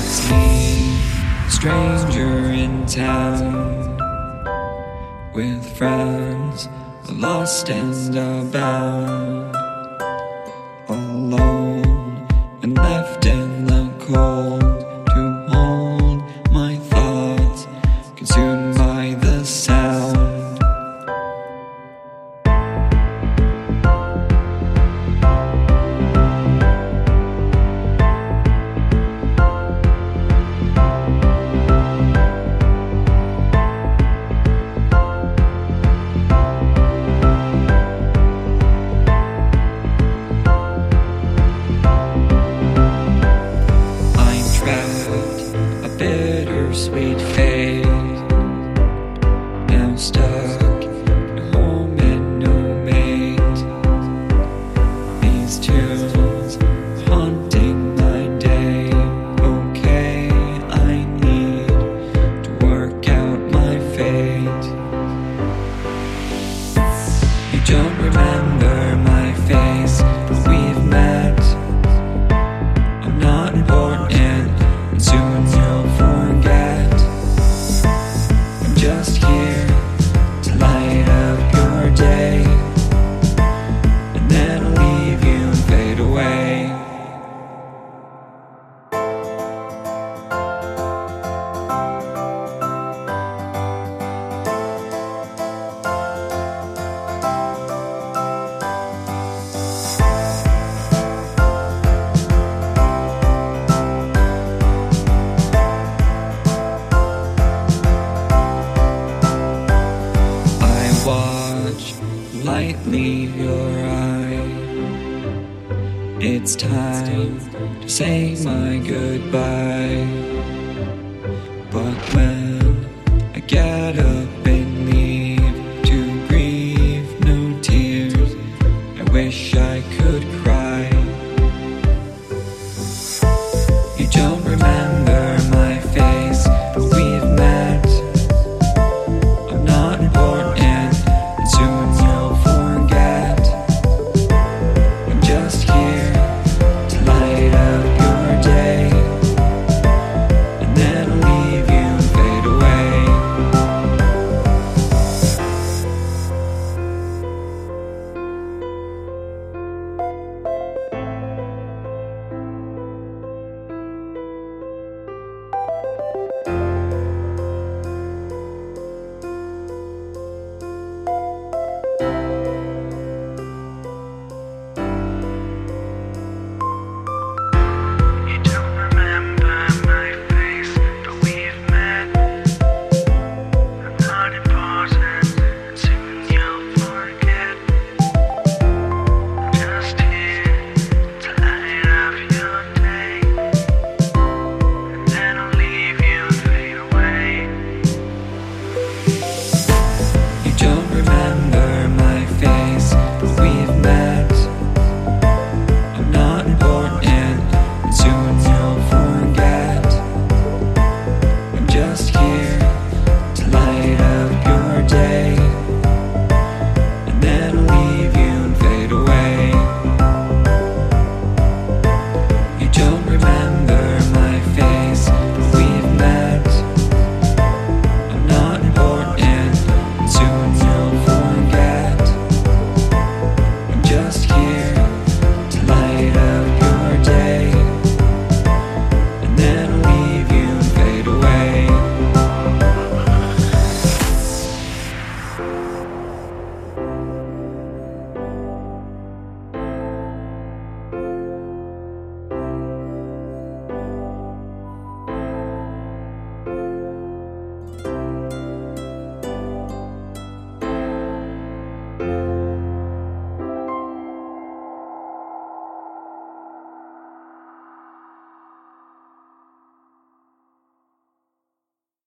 see a stranger in town with friends lost and abound, alone and left in the cold to hold my thoughts, consumed by the sound. Bittersweet fate, now stuck at home and no mate. These tunes haunting my day. Okay, I need to work out my fate. You don't remember my face, but we've met. I'm not important, and soon you'll forget. I'm just here to light up your day, and then I'll leave you and fade away. Watch light leave your eye. It's time to say my goodbye.